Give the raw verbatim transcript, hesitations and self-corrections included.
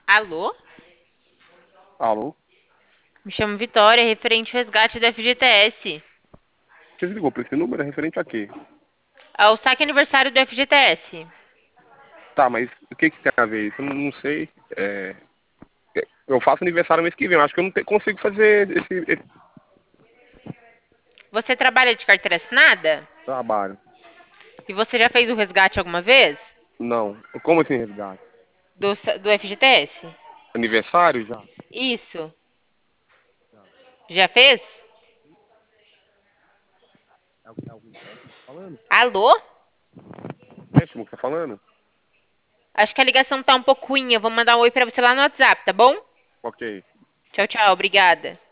Alô? Alô? Me chamo Vitória, referente ao resgate do F G T S. Você ligou para esse número? É referente a quê? Ao saque aniversário do F G T S. Tá, mas o que que tem a ver isso? Eu não, não sei. É, eu faço aniversário mês que vem. Eu acho que eu não te- consigo fazer esse, esse Você trabalha de carteira assinada? trabalho. E você já fez o resgate alguma vez? Não. Como assim resgate? Do, sa- do F G T S? Aniversário já? Isso. Já fez? É o que é o que tá falando? Alô? Péssimo que tá falando? Acho que a ligação tá um pouco ruim. Eu vou mandar um oi pra você lá no WhatsApp, tá bom? Ok. Tchau, tchau. Obrigada.